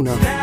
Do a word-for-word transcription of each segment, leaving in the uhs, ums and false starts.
uno.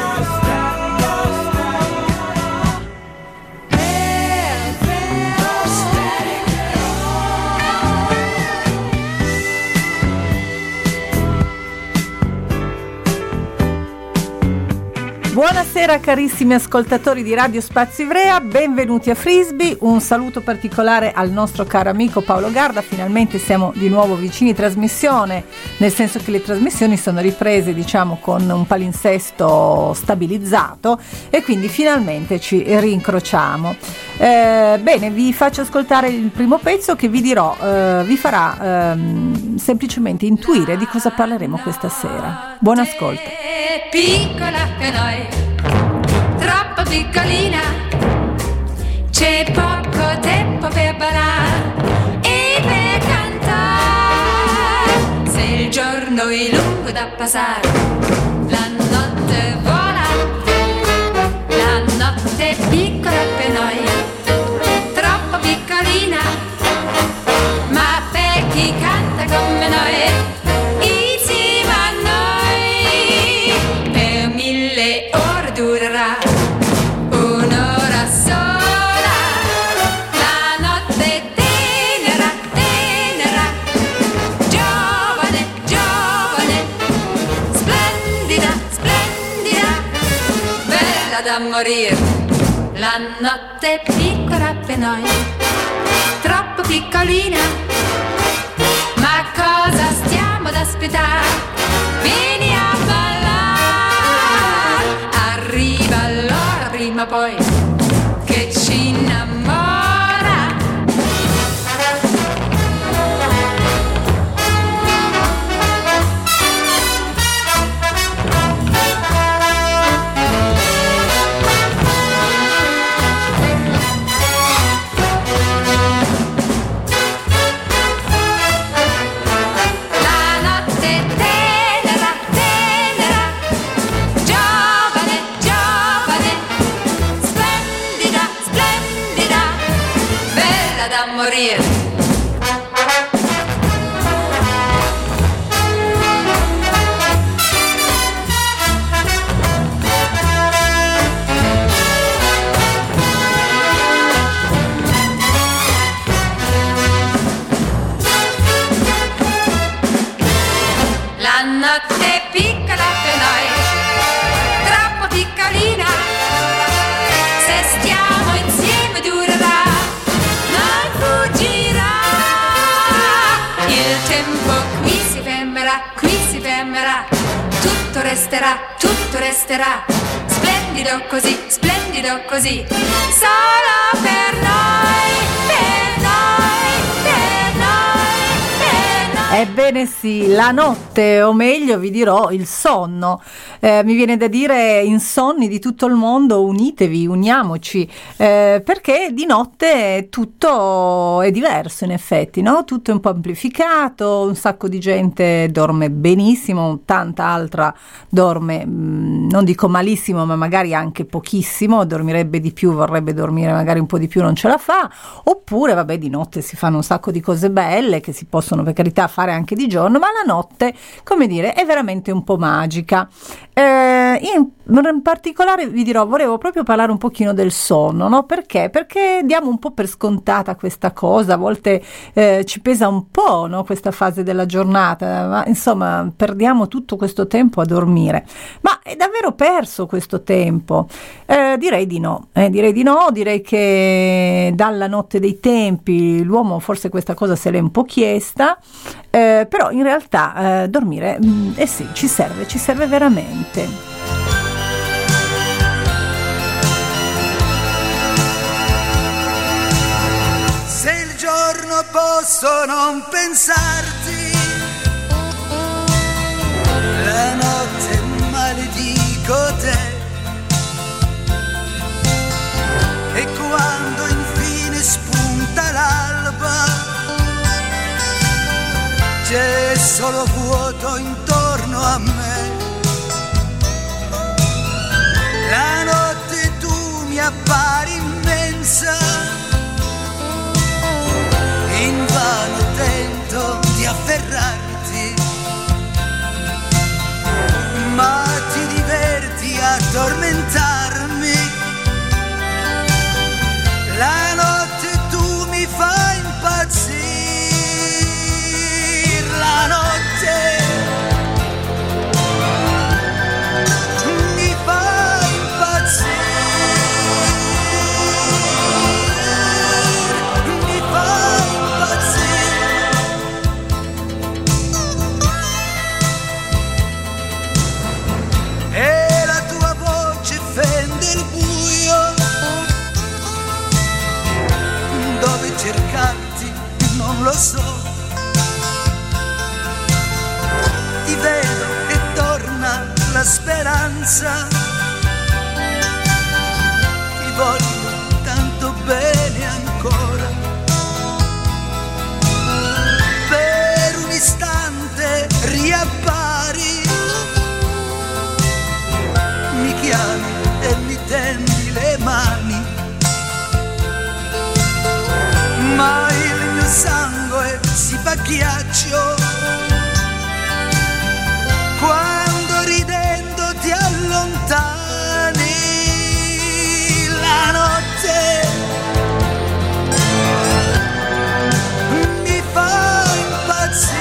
Buonasera carissimi ascoltatori di Radio Spazio Ivrea, benvenuti a Frisbee, un saluto particolare al nostro caro amico Paolo Garda. Finalmente siamo di nuovo vicini trasmissione, nel senso che le trasmissioni sono riprese diciamo con un palinsesto stabilizzato e quindi finalmente ci rincrociamo. Eh, bene, vi faccio ascoltare il primo pezzo che vi dirò, eh, vi farà ehm, semplicemente intuire di cosa parleremo questa sera. Buon ascolto. Piccola che noi, troppo piccolina, c'è poco tempo per ballare e per cantare. Se il giorno è lungo da passare, la notte vola, la notte è piccola per noi, troppo piccolina, ma per chi canta come noi, durerà un'ora sola, la notte tenera, tenera, giovane, giovane, splendida, splendida, bella da morire. La notte è piccola per noi, troppo piccolina, ma cosa stiamo ad aspettare? Vieni a arriva l'ora prima poi che ci innamora. La notte è tenera, tenera, giovane, splendida, splendida, bella da morire. La notte è piccola per noi, troppo piccolina, se stiamo insieme durerà, non fuggirà. Il tempo qui si fermerà, qui si fermerà, tutto resterà, tutto resterà, splendido così, splendido così, solo per noi, per noi, per noi, per noi. Ebbene sì, la notte, o meglio vi dirò il sonno. Eh, mi viene da dire, insonni di tutto il mondo, unitevi, uniamoci, eh, perché di notte tutto è diverso in effetti, no? Tutto è un po' amplificato, un sacco di gente dorme benissimo, tanta altra dorme, mh, non dico malissimo, ma magari anche pochissimo, dormirebbe di più, vorrebbe dormire magari un po' di più, non ce la fa, oppure vabbè di notte si fanno un sacco di cose belle che si possono per carità fare anche di giorno, ma la notte, come dire, è veramente un po' magica. Eh, in, in particolare vi dirò, volevo proprio parlare un pochino del sonno, no? Perché? Perché diamo un po' per scontata questa cosa, a volte eh, ci pesa un po', no? Questa fase della giornata, ma insomma perdiamo tutto questo tempo a dormire, ma è davvero perso questo tempo? Eh, direi di no, eh, direi di no, direi che dalla notte dei tempi l'uomo forse questa cosa se l'è un po' chiesta, eh, però in realtà eh, dormire, mh, eh sì, ci serve, ci serve veramente. Se il giorno posso non pensarti, la notte maledico te, e quando infine spunta l'alba c'è solo vuoto intorno a me. La notte tu mi appari immensa, invano tento di afferrarti, ma ti diverti non lo so. Ti vedo e torna la speranza, ti voglio tanto bene ancora. Per un istante riappari, mi chiami e mi tendi le mani, ma il mio sangue si fa ghiaccio quando ridendo ti allontani. La notte mi fa impazzire,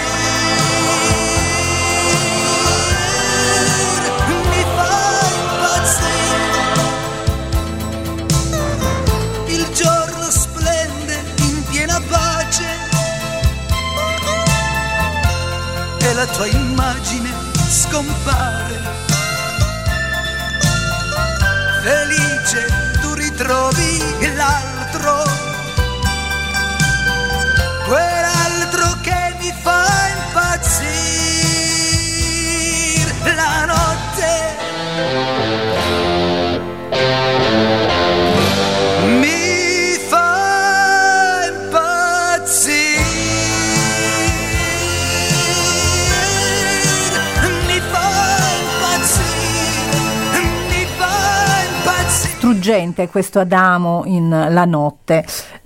mi fa impazzire. Il giorno splende in piena pace e la tua immagine scompare. Felice tu ritrovi l'altro, quell'altro che mi fa impazzire. La notte mi fa impazzire. Struggente questo Adamo in La notte.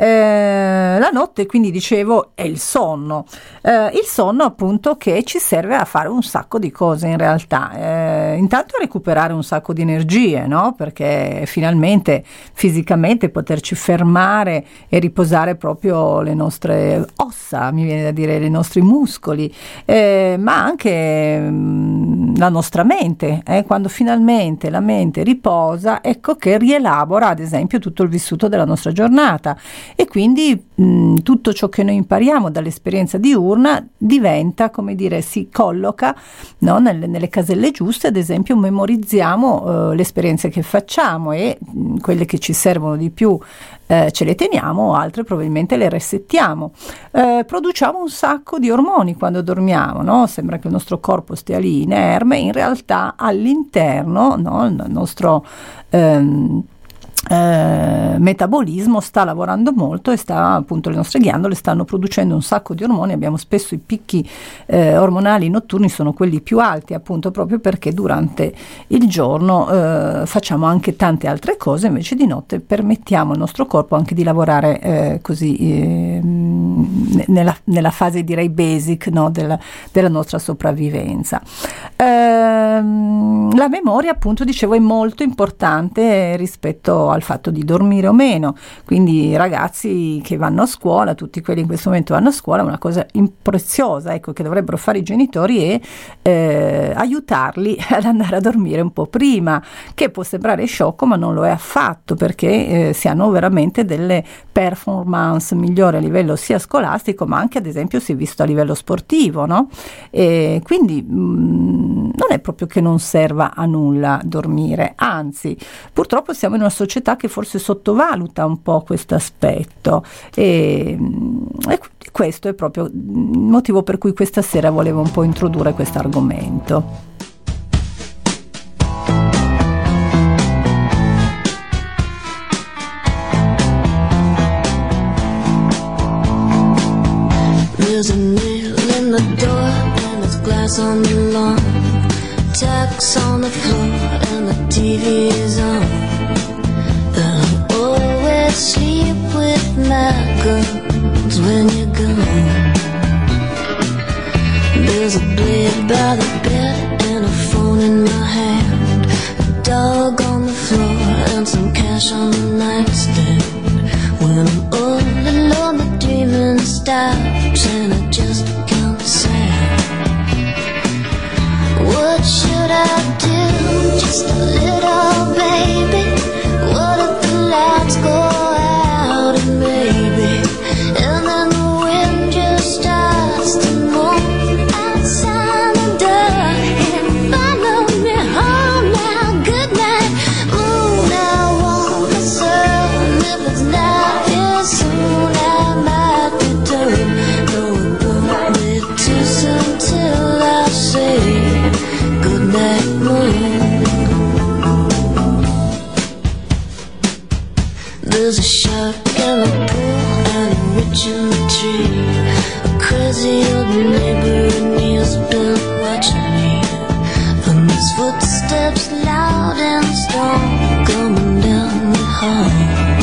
Eh, la notte, quindi dicevo, è il sonno. Eh, il sonno appunto che ci serve a fare un sacco di cose in realtà. Eh, intanto a recuperare un sacco di energie, no? Perché finalmente fisicamente poterci fermare e riposare proprio le nostre ossa, mi viene da dire, i nostri muscoli, eh, ma anche mh, la nostra mente. Eh? Quando finalmente la mente riposa, ecco che rielabora ad esempio tutto il vissuto della nostra giornata e quindi mh, tutto ciò che noi impariamo dall'esperienza diurna diventa, come dire, si colloca, no, nelle, nelle caselle giuste. Ad esempio memorizziamo eh, le esperienze che facciamo e mh, quelle che ci servono di più eh, ce le teniamo, altre probabilmente le resettiamo. Eh, produciamo un sacco di ormoni quando dormiamo, no? Sembra che il nostro corpo stia lì inerme, in realtà all'interno, no, il nostro ehm, Eh, metabolismo sta lavorando molto e sta, appunto, le nostre ghiandole stanno producendo un sacco di ormoni. Abbiamo spesso i picchi eh, ormonali notturni sono quelli più alti, appunto proprio perché durante il giorno eh, facciamo anche tante altre cose, invece di notte permettiamo al nostro corpo anche di lavorare eh, così eh, nella, nella fase, direi, basic, no, della, della nostra sopravvivenza. Eh, la memoria, appunto, dicevo, è molto importante rispetto al fatto di dormire o meno, quindi i ragazzi che vanno a scuola, tutti quelli in questo momento vanno a scuola, una cosa preziosa, ecco, che dovrebbero fare i genitori è eh, aiutarli ad andare a dormire un po' prima, che può sembrare sciocco ma non lo è affatto, perché eh, si hanno veramente delle performance migliori a livello sia scolastico ma anche ad esempio si è visto a livello sportivo, no? E quindi mh, non è proprio che non serva a nulla dormire, anzi purtroppo siamo in una società che forse sottovaluta un po' questo aspetto e, e questo è proprio il motivo per cui questa sera volevo un po' introdurre questo argomento. There's a nail in the door and there's glass on the lawn, tacks on the floor and the T V is on. I'll always sleep with my guns when you're gone. There's a blade by the bed and a phone in my hand, a dog on the floor and some cash on the nightstand. When I'm all alone the dreaming stops and I just count the sand. What should I do? Just There's a shark in the pool and a witch in the tree. A crazy old neighbor and he's been watching me. And his footsteps loud and strong coming down the hall.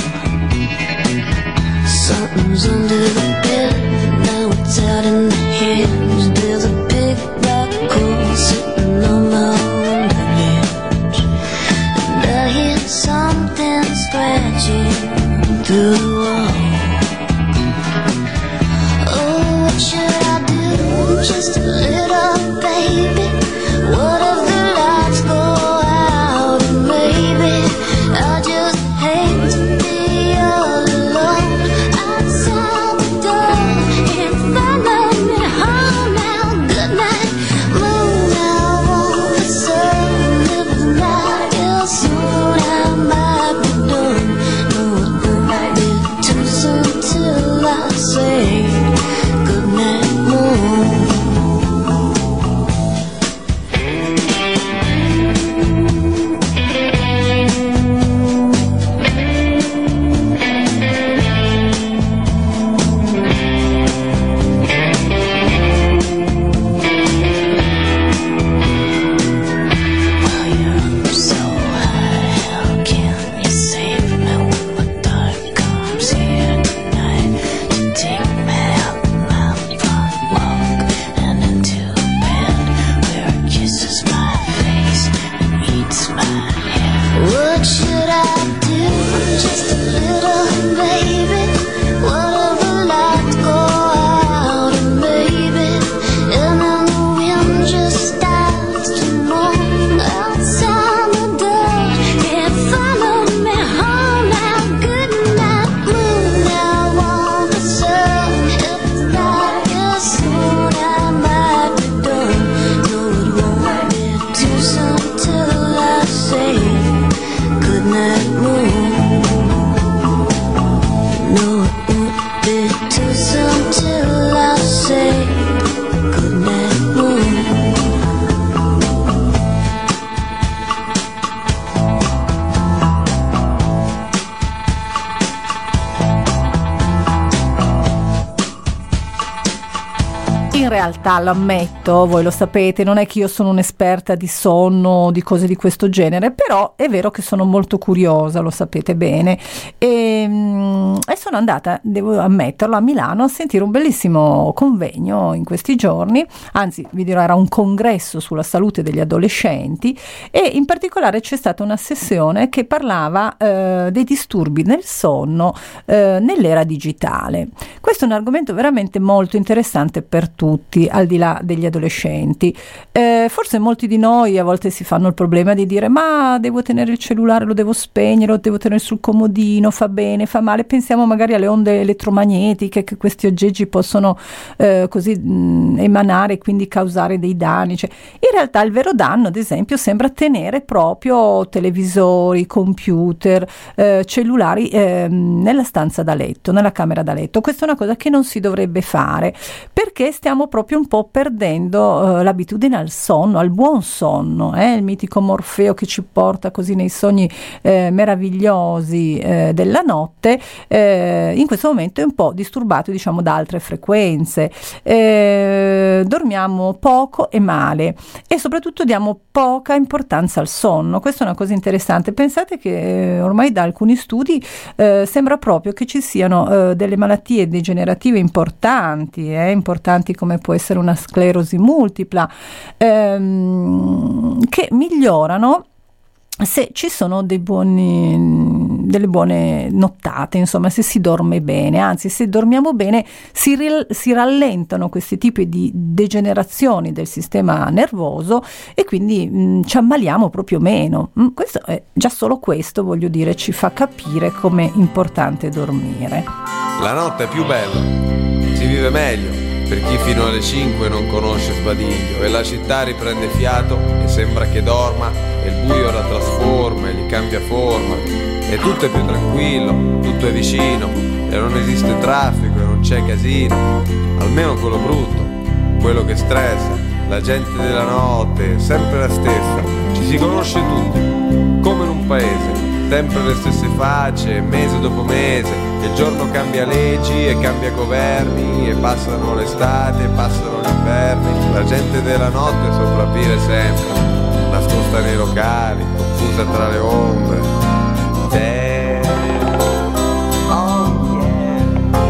Something's under the bed, now it's out in the hinge. There's a big black hole sitting on my window ledge. And I hear something scratching through the wall. Oh, what should I do? Just a little baby. What if the lights go out and maybe I just hate to be all alone outside the door. If I love me home now, good night, moon, I want the sun. If the night is soon, I might be done. No, it won't be too soon till I say good night, moon. What should I do? Just a little baby. What if the lights go out and maybe, and then the wind just starts to moan outside the door. If follow me home now, good night, moon. I want the sun. If the night is soon, I might be done. No, it won't be too soon till I say good night, moon. No, it won't be too soon till I say good night, moon. In realtà, lo ammetto, voi lo sapete, non è che io sono un'esperta di sonno, di cose di questo genere, però è vero che sono molto curiosa, lo sapete bene, e, e sono andata, devo ammetterlo, a Milano a sentire un bellissimo convegno in questi giorni, anzi vi dirò era un congresso sulla salute degli adolescenti, e in particolare c'è stata una sessione che parlava eh, dei disturbi nel sonno eh, nell'era digitale. Questo è un argomento veramente molto interessante per tutti, al di là degli adolescenti. Eh, forse molti di noi a volte si fanno il problema di dire: ma devo tenere il cellulare, lo devo spegnere, lo devo tenere sul comodino, fa bene, fa male. Pensiamo magari alle onde elettromagnetiche che questi aggeggi possono eh, così mh, emanare e quindi causare dei danni. Cioè, in realtà il vero danno, ad esempio, sembra tenere proprio televisori, computer, eh, cellulari eh, nella stanza da letto, nella camera da letto. Questa è una cosa che non si dovrebbe fare, perché stiamo proprio un po' perdendo uh, l'abitudine al sonno, al buon sonno, eh? Il mitico Morfeo che ci porta così nei sogni eh, meravigliosi eh, della notte, eh, in questo momento è un po' disturbato, diciamo, da altre frequenze. Eh, dormiamo poco e male, e soprattutto diamo poca importanza al sonno. Questa è una cosa interessante. Pensate che eh, ormai da alcuni studi eh, sembra proprio che ci siano eh, delle malattie degenerative importanti, eh, importanti come può essere una sclerosi multipla, ehm, che migliorano se ci sono dei buoni, delle buone nottate, insomma, se si dorme bene. Anzi, se dormiamo bene si, ri, si rallentano questi tipi di degenerazioni del sistema nervoso e quindi mh, ci ammaliamo proprio meno. Mh, questo è, già solo questo, voglio dire, ci fa capire com'è importante dormire. La notte è più bella, si vive meglio per chi fino alle cinque non conosce sbadiglio, e la città riprende fiato e sembra che dorma, e il buio la trasforma e gli cambia forma, e tutto è più tranquillo, tutto è vicino, e non esiste traffico e non c'è casino, almeno quello brutto, quello che stressa. La gente della notte è sempre la stessa, ci si conosce tutti, come in un paese, sempre le stesse facce, mese dopo mese. Il giorno cambia leggi e cambia governi, e passano l'estate e passano gli inverni. La gente della notte sopravvive sempre, nascosta nei locali, confusa tra le ombre. Damn. Oh yeah.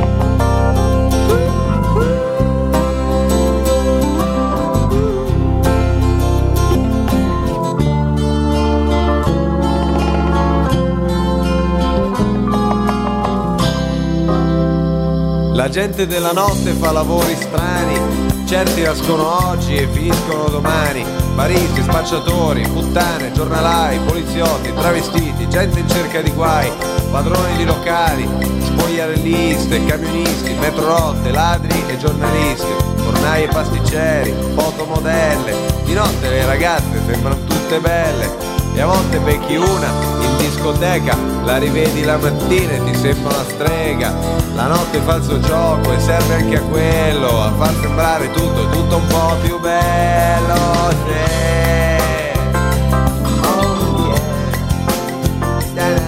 La gente della notte fa lavori strani, certi nascono oggi e finiscono domani. Baristi, spacciatori, puttane, giornalai, poliziotti, travestiti, gente in cerca di guai, padroni di locali, spogliarelliste, camionisti, metrorotte, ladri e giornalisti, fornai e pasticceri, fotomodelle. Di notte le ragazze sembrano tutte belle, e a volte becchi una in discoteca, la rivedi la mattina e ti sembra una strega. La notte è falso gioco e serve anche a quello, a far sembrare tutto, tutto un po' più bello, yeah. Oh yeah.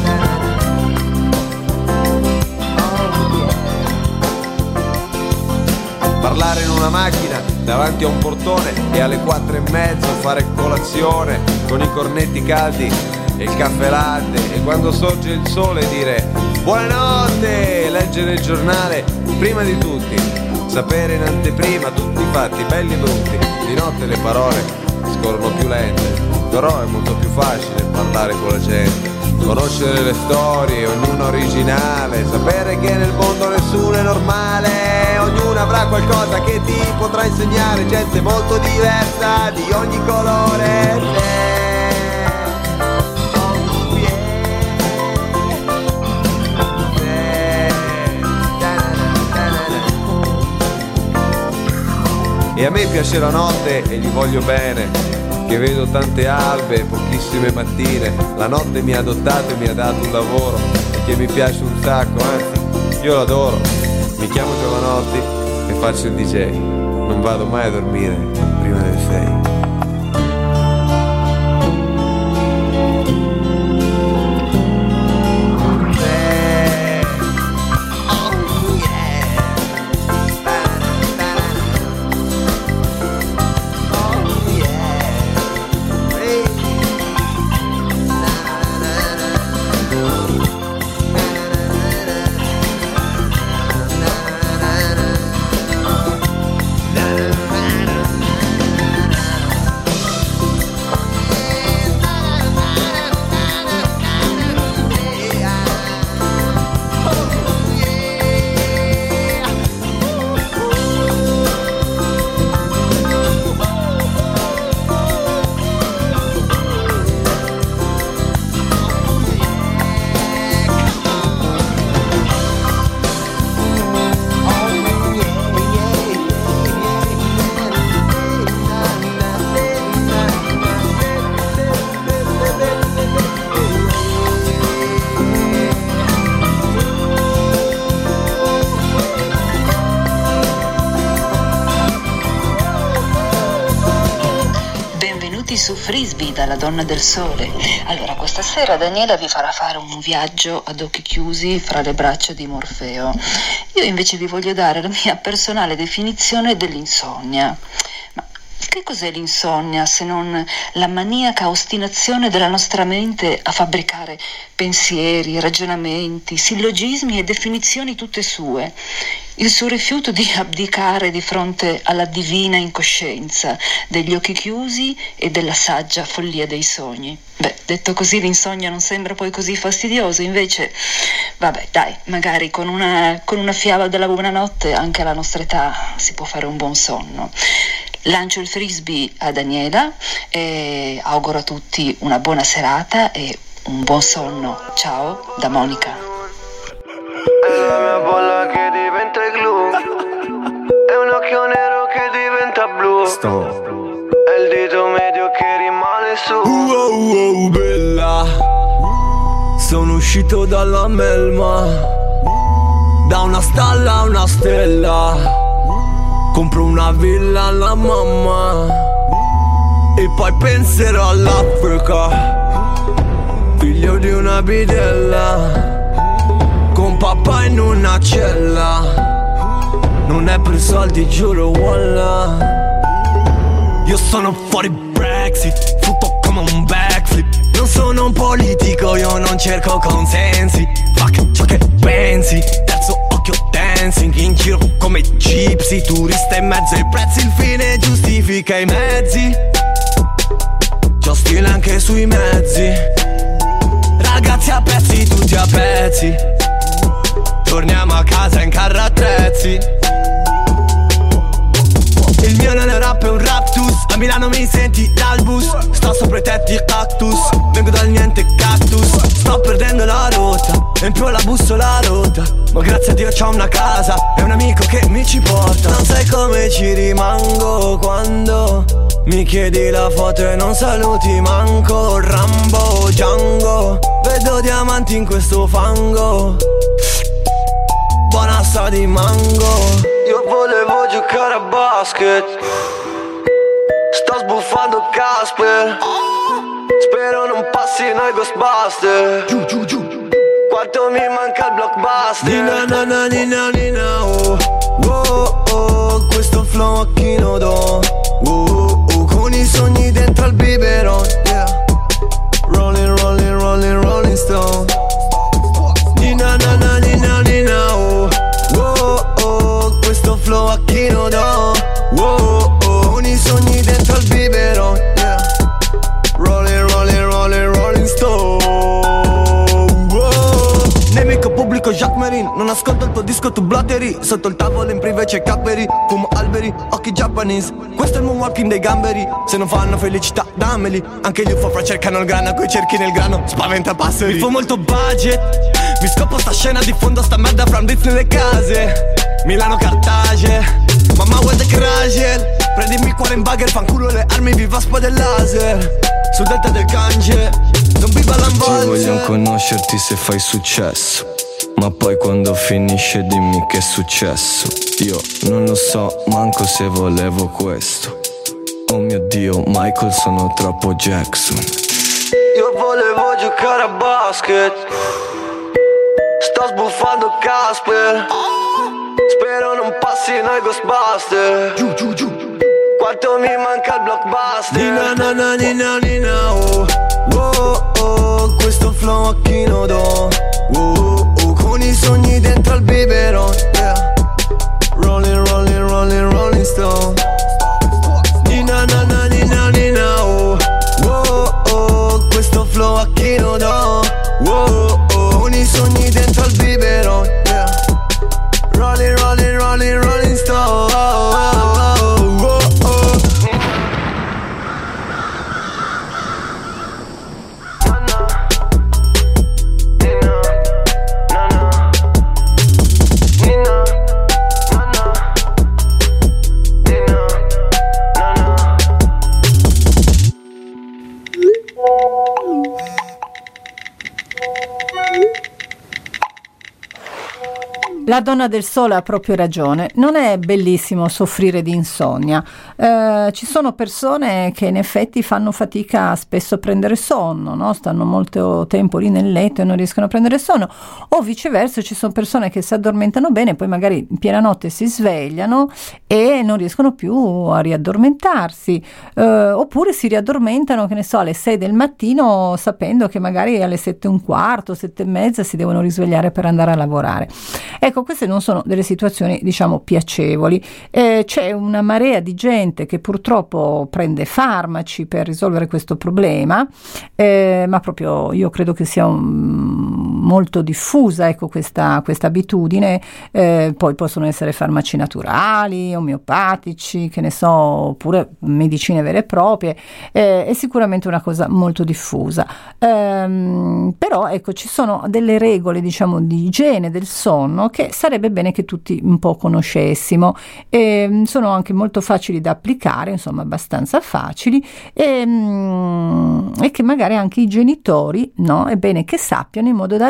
Oh yeah. Parlare in una macchina davanti a un portone e alle quattro e mezzo fare colazione con i cornetti caldi e il caffè latte, e quando sorge il sole dire buonanotte, leggere il giornale prima di tutti, sapere in anteprima tutti i fatti belli e brutti. Di notte le parole scorrono più lente, però è molto più facile parlare con la gente, conoscere le storie, ognuna originale, sapere che nel mondo nessuno è normale, ognuno avrà qualcosa che ti potrà insegnare, gente molto diversa di ogni colore. E a me piace la notte e gli voglio bene, che vedo tante albe e pochissime mattine. La notte mi ha adottato e mi ha dato un lavoro che mi piace un sacco, anzi io l'adoro. Mi chiamo Giovanotti e faccio il D J, non vado mai a dormire prima delle sei. Su Frisbee dalla Donna del Sole. Allora, questa sera Daniela vi farà fare un viaggio ad occhi chiusi fra le braccia di Morfeo. Io invece vi voglio dare la mia personale definizione dell'insonnia. Ma che cos'è l'insonnia se non la maniaca ostinazione della nostra mente a fabbricare pensieri, ragionamenti, sillogismi e definizioni tutte sue? Il suo rifiuto di abdicare di fronte alla divina incoscienza degli occhi chiusi e della saggia follia dei sogni. Beh, detto così l'insonnia non sembra poi così fastidioso, invece, vabbè, dai, magari con una, con una fiaba della buonanotte anche alla nostra età si può fare un buon sonno. Lancio il Frisbee a Daniela e auguro a tutti una buona serata e un buon sonno. Ciao, da Monica. È la mia bolla che diventa glue, è un occhio nero che diventa blu, Stop. è il dito medio che rimane su. Wow, wow, bella, sono uscito dalla melma, da una stalla a una stella, compro una villa alla mamma e poi penserò all'Africa, figlio di una una bidella, con papà in una cella. Non è per soldi, giuro, wallah. Io sono fuori Brexit, tutto come un backflip. Non sono un politico, io non cerco consensi. Fuck ciò che pensi, terzo occhio dancing. In giro come gypsy, turista in mezzo ai prezzi. Il fine giustifica i mezzi. C'ho stile anche sui mezzi. Ragazzi a pezzi, tutti a pezzi. Torniamo a casa in carro attrezzi. Il mio non è rap, è un raptus. A Milano mi senti dal bus. Sto sopra i tetti cactus. Vengo dal niente cactus. Sto perdendo la rotta e in più la bussola rotta. Ma grazie a Dio c'ho una casa e un amico che mi ci porta. Non sai come ci rimango quando mi chiedi la foto e non saluti manco. Rambo, Django, vedo diamanti in questo fango. Buona sta di mango. Io volevo giocare a basket. Sto sbuffando Casper. Spero non passino i Ghostbuster. Giù, giù, giù. Quanto mi manca il blockbuster. Nina, nana, nina, nina, oh. Oh, oh, questo flow a chi lo do. Oh, oh, con i sogni dentro al biberon, yeah. Rolling, rolling, rolling, rolling stone. Nina, nana, nina, nina, oh. Oh, oh, questo flow a chi lo do. Oh, oh, con i sogni dentro al biberon, yeah. Rolling, rolling, rolling, rolling stone. Nemico pubblico Jacques Marine. Non ascolto il tuo disco, tu blatteri. Sotto il tavolo in privé c'è Cadbury. Fumo alberi, occhi Japanese. Questo è il moonwalking dei gamberi. Se non fanno felicità dammeli. Anche gli U F O cercano il grano, coi cerchi nel grano spaventa passeri. Mi fa molto budget. Mi scopo sta scena, diffondo sta merda fra un blitz nelle case. Milano Cartage, mamma vuoi the Cragel. Prendimi il cuore in bagger, fanculo le armi, viva spada e laser. Sul delta del Gange, zombie ballambolze. Ti voglio conoscerti se fai successo, ma poi quando finisce dimmi che è successo. Io non lo so manco se volevo questo. Oh mio Dio, Michael, sono troppo Jackson. Io volevo giocare a basket. Sto sbuffando Casper. Spero non passino i Ghostbuster. Giù, giù, giù. Quanto mi manca il blockbuster. Nina, nana, nina, nina, oh. Oh, oh, questo flow a chi lo do. Oh, oh, con i sogni dentro al biberon, yeah. Rolling, rolling, rolling, rolling stone. Nina, nana, nina, nina, oh. Oh, oh, questo flow a chi lo do. Oh, oh, con i sogni dentro al biberon, yeah. Rolling, rolling, rolling, rolling stone. La donna del sole ha proprio ragione, non è bellissimo soffrire di insonnia. Eh, ci sono persone che in effetti fanno fatica spesso a prendere sonno, no? Stanno molto tempo lì nel letto e non riescono a prendere sonno, o viceversa ci sono persone che si addormentano bene, poi magari in piena notte si svegliano e non riescono più a riaddormentarsi, eh, oppure si riaddormentano, che ne so, alle sei del mattino sapendo che magari alle sette e un quarto, sette e mezza si devono risvegliare per andare a lavorare. Ecco, queste non sono delle situazioni, diciamo, piacevoli. Eh, c'è una marea di gente che purtroppo prende farmaci per risolvere questo problema, eh, ma proprio io credo che sia un, molto diffusa, ecco, questa, questa abitudine. Eh, poi possono essere farmaci naturali, omeopatici, che ne so, oppure medicine vere e proprie. Eh, è sicuramente una cosa molto diffusa. Eh, però, ecco, ci sono delle regole, diciamo, di igiene del sonno che sarebbe bene che tutti un po' conoscessimo. E sono anche molto facili da applicare, insomma abbastanza facili, e, e che magari anche i genitori, no, è bene che sappiano, in modo da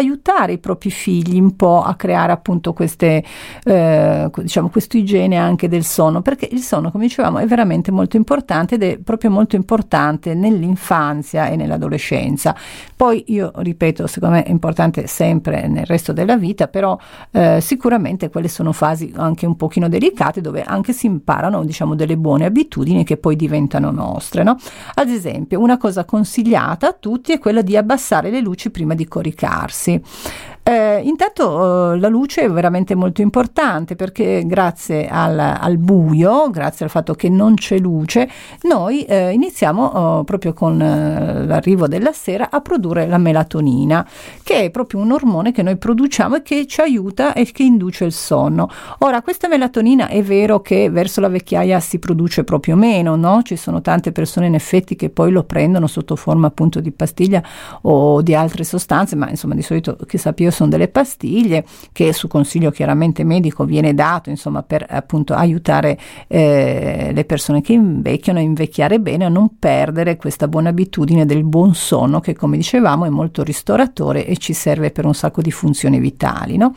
aiutare i propri figli un po' a creare appunto queste eh, diciamo questo igiene anche del sonno, perché il sonno, come dicevamo, è veramente molto importante ed è proprio molto importante nell'infanzia e nell'adolescenza. Poi io ripeto, secondo me è importante sempre nel resto della vita, però eh, sicuramente quelle sono fasi anche un pochino delicate dove anche si imparano, diciamo, delle buone abitudini che poi diventano nostre, no? Ad esempio, una cosa consigliata a tutti è quella di abbassare le luci prima di coricarsi. Eh, intanto eh, la luce è veramente molto importante, perché grazie al, al buio, grazie al fatto che non c'è luce, noi eh, iniziamo eh, proprio con eh, l'arrivo della sera a produrre la melatonina, che è proprio un ormone che noi produciamo e che ci aiuta e che induce il sonno. Ora, questa melatonina è vero che verso la vecchiaia si produce proprio meno, no? Ci sono tante persone in effetti che poi lo prendono sotto forma appunto di pastiglia o di altre sostanze, ma insomma di solito, che sappia, sono delle pastiglie che su consiglio chiaramente medico viene dato, insomma, per appunto aiutare eh, le persone che invecchiano a invecchiare bene, a non perdere questa buona abitudine del buon sonno, che come dicevamo è molto ristoratore e ci serve per un sacco di funzioni vitali, no?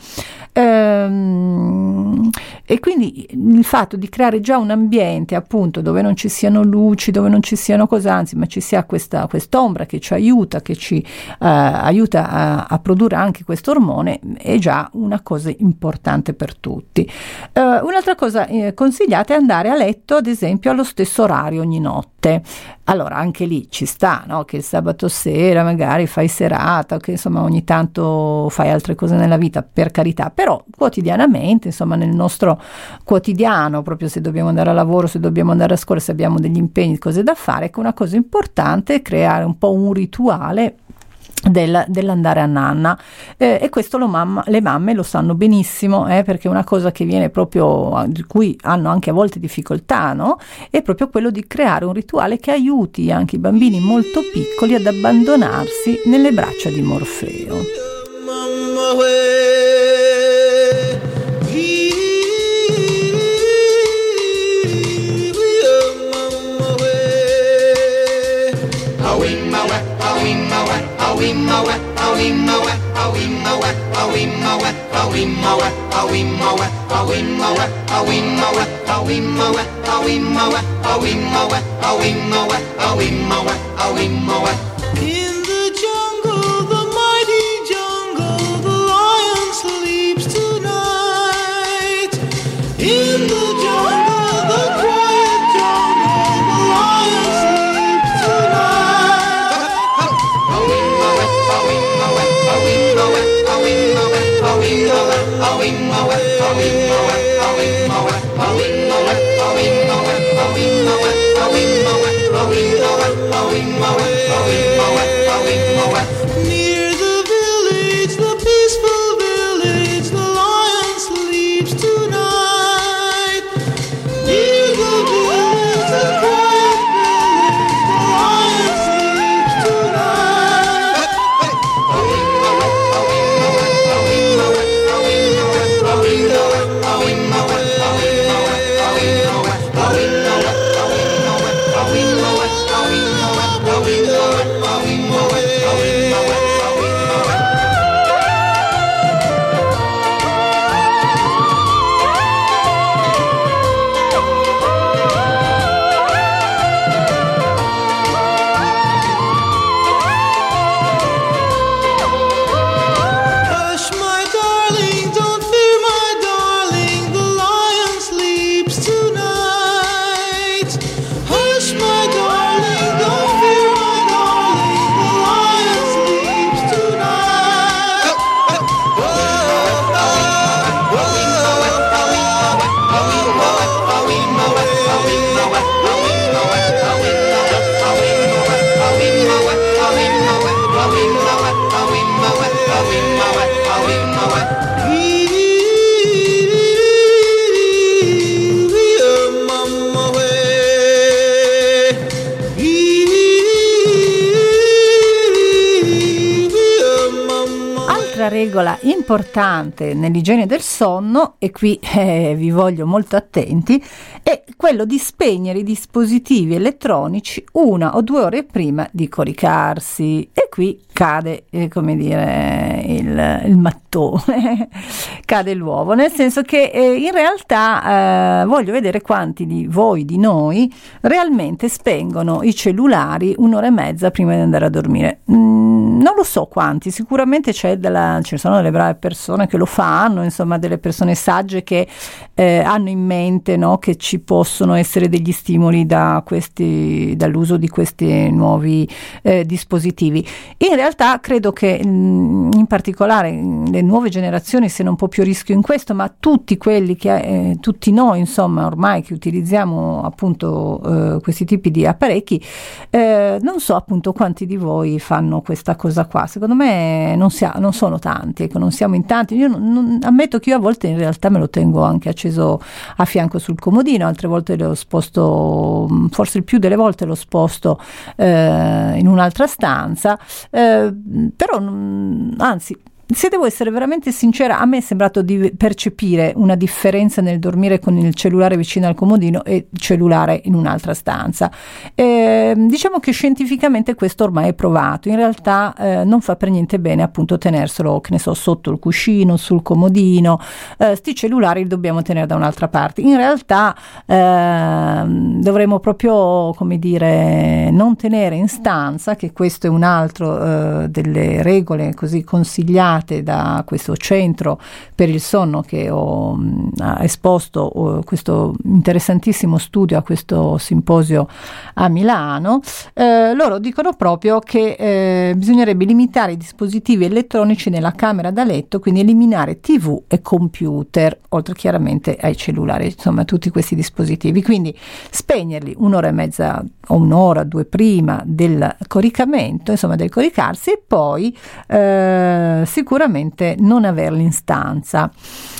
Ehm, e quindi il fatto di creare già un ambiente appunto dove non ci siano luci, dove non ci siano cose, anzi, ma ci sia questa quest'ombra che ci aiuta, che ci eh, aiuta a, a produrre anche questo ormone, è già una cosa importante per tutti. Uh, un'altra cosa eh, consigliata è andare a letto, ad esempio, allo stesso orario ogni notte. Allora, anche lì ci sta, no? Che il sabato sera magari fai serata, che insomma ogni tanto fai altre cose nella vita, per carità, però quotidianamente, insomma nel nostro quotidiano, proprio se dobbiamo andare a lavoro, se dobbiamo andare a scuola, se abbiamo degli impegni, cose da fare, che una cosa importante è creare un po' un rituale Del, dell'andare a nanna, eh, e questo lo mamma, le mamme lo sanno benissimo, eh, perché è una cosa che viene proprio, di cui hanno anche a volte difficoltà, no? È proprio quello di creare un rituale che aiuti anche i bambini molto piccoli ad abbandonarsi nelle braccia di Morfeo. In the jungle, the mighty jungle, the lion sleeps tonight. In the jungle, the quiet jungle, the lion sleeps tonight. Near the village, the peaceful village, the lion sleeps tonight. Near the village, the quiet village, the lion sleeps tonight. Hush, my darling, don't fear, my darling, the lion sleeps tonight. Hush, my darling, don't fear, my darling, the lion sleeps tonight. Altra regola importante nell'igiene del sonno, e qui eh, vi voglio molto attenti, è quello di spegnere i dispositivi elettronici una o due ore prima di coricarsi. E qui cade, eh, come dire, il, il mattone cade l'uovo, nel senso che eh, in realtà eh, voglio vedere quanti di voi, di noi, realmente spengono i cellulari un'ora e mezza prima di andare a dormire. Mm, non lo so quanti, sicuramente c'è della, ci sono delle brave persone che lo fanno, insomma delle persone sagge che eh, hanno in mente, no, che ci possono essere degli stimoli da questi, dall'uso di questi nuovi eh, dispositivi. In realtà credo che mh, in particolare le nuove generazioni siano un po' più a rischio in questo, ma tutti quelli che eh, tutti noi insomma ormai che utilizziamo appunto eh, questi tipi di apparecchi, eh, non so appunto quanti di voi fanno questa cosa qua. Secondo me non, sia, non sono tanti, ecco, non siamo in tanti. Io non, non, ammetto che io a volte in realtà me lo tengo anche acceso a fianco sul comodino, altre volte lo sposto, forse il più delle volte lo sposto eh, in un'altra stanza, eh, però anzi, se devo essere veramente sincera, a me è sembrato di percepire una differenza nel dormire con il cellulare vicino al comodino e il cellulare in un'altra stanza. Eh, diciamo che scientificamente questo ormai è provato. In realtà eh, non fa per niente bene appunto tenerselo, che ne so, sotto il cuscino, sul comodino. Eh, sti cellulari li dobbiamo tenere da un'altra parte. In realtà eh, dovremmo proprio, come dire, non tenere in stanza, che questo è un altro eh, delle regole così consigliate da questo centro per il sonno che ho mh, esposto oh, questo interessantissimo studio a questo simposio a Milano. Eh, loro dicono proprio che eh, bisognerebbe limitare i dispositivi elettronici nella camera da letto, quindi eliminare tivù e computer, oltre chiaramente ai cellulari, insomma tutti questi dispositivi, quindi spegnerli un'ora e mezza o un'ora, due prima del coricamento, insomma del coricarsi, e poi eh, sicuramente non averli in stanza.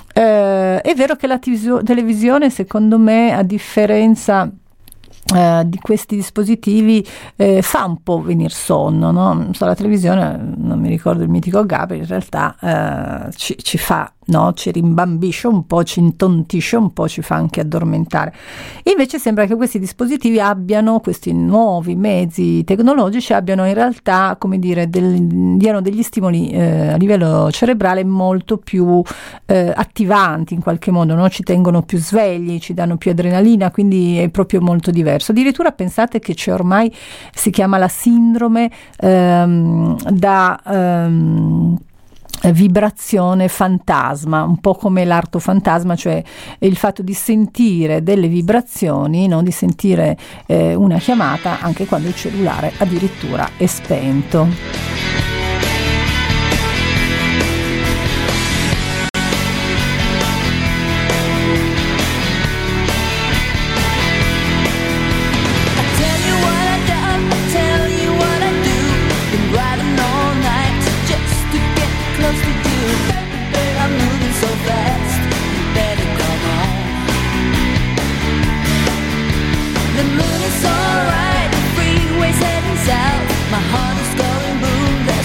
Eh, è vero che la tiv- televisione, secondo me, a differenza Uh, di questi dispositivi eh, fa un po' venire sonno, no? So, la televisione, non mi ricordo il mitico Gabri, in realtà uh, ci, ci fa, no? Ci rimbambisce un po', ci intontisce un po', ci fa anche addormentare. Invece sembra che questi dispositivi abbiano, questi nuovi mezzi tecnologici abbiano in realtà, come dire, del, diano degli stimoli eh, a livello cerebrale molto più eh, attivanti in qualche modo, no? Ci tengono più svegli, ci danno più adrenalina, quindi è proprio molto diverso. Addirittura pensate che c'è ormai, si chiama la sindrome ehm, da ehm, vibrazione fantasma, un po' come l'arto fantasma, cioè il fatto di sentire delle vibrazioni, no? Di sentire eh, una chiamata anche quando il cellulare addirittura è spento. The moon is alright, the freeway's heading south. My heart is going boom.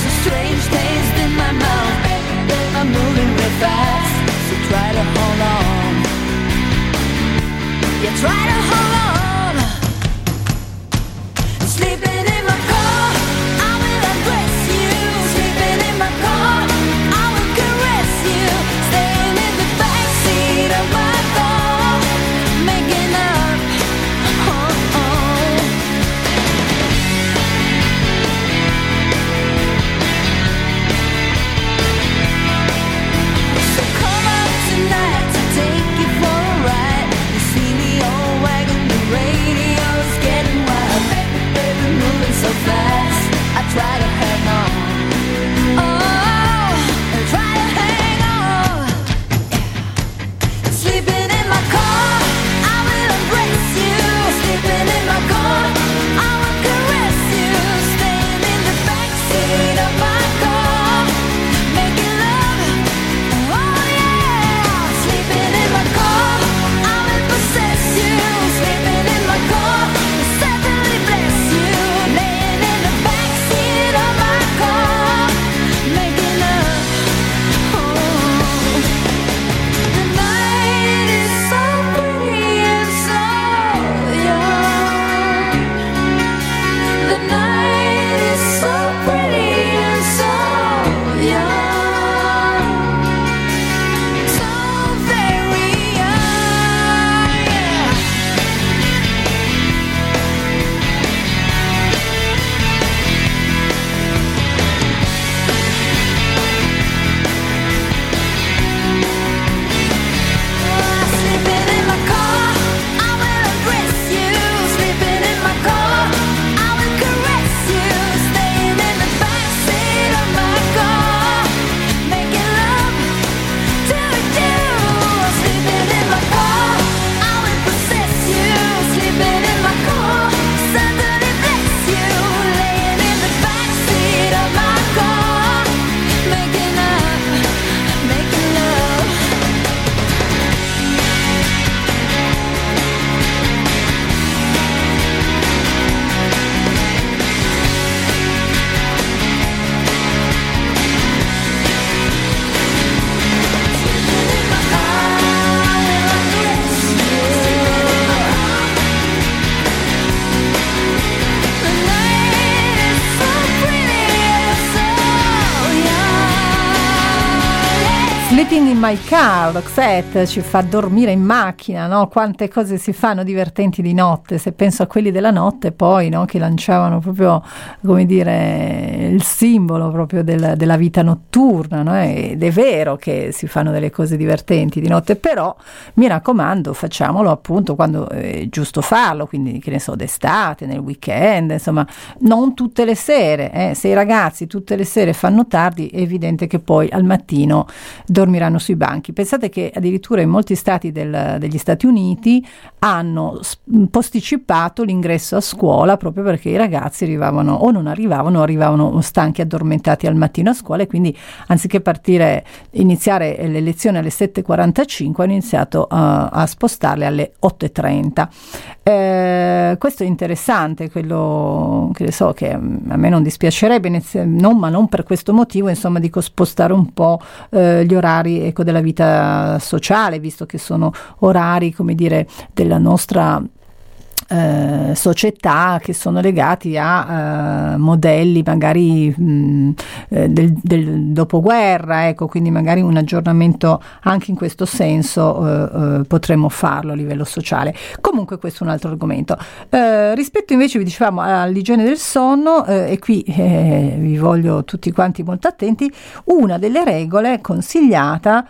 Sleeping in my car, Roxette ci fa dormire in macchina, no? Quante cose si fanno divertenti di notte, se penso a quelli della notte poi, no? Che lanciavano proprio, come dire, il simbolo proprio del, della vita notturna, no? Ed è vero che si fanno delle cose divertenti di notte, però mi raccomando, facciamolo appunto quando è giusto farlo, quindi che ne so, d'estate, nel weekend, insomma, non tutte le sere, eh? Se i ragazzi tutte le sere fanno tardi è evidente che poi al mattino dormiranno sui banchi. Pensate che addirittura in molti stati del, degli Stati Uniti hanno posticipato l'ingresso a scuola proprio perché i ragazzi arrivavano o non arrivavano o arrivavano stanchi, addormentati al mattino a scuola, e quindi anziché partire, iniziare le lezioni alle sette e quarantacinque hanno iniziato a, a spostarle alle otto e trenta. Eh, questo è interessante, quello che so che a me non dispiacerebbe, non, ma non per questo motivo, insomma, dico spostare un po' eh, gli orari, ecco, della vita sociale, visto che sono orari, come dire, della nostra Eh, società che sono legati a eh, modelli magari mh, eh, del, del dopoguerra, ecco, quindi magari un aggiornamento anche in questo senso eh, eh, potremmo farlo a livello sociale. Comunque questo è un altro argomento. Eh, rispetto invece, vi dicevamo, all'igiene del sonno, eh, e qui eh, vi voglio tutti quanti molto attenti, una delle regole consigliata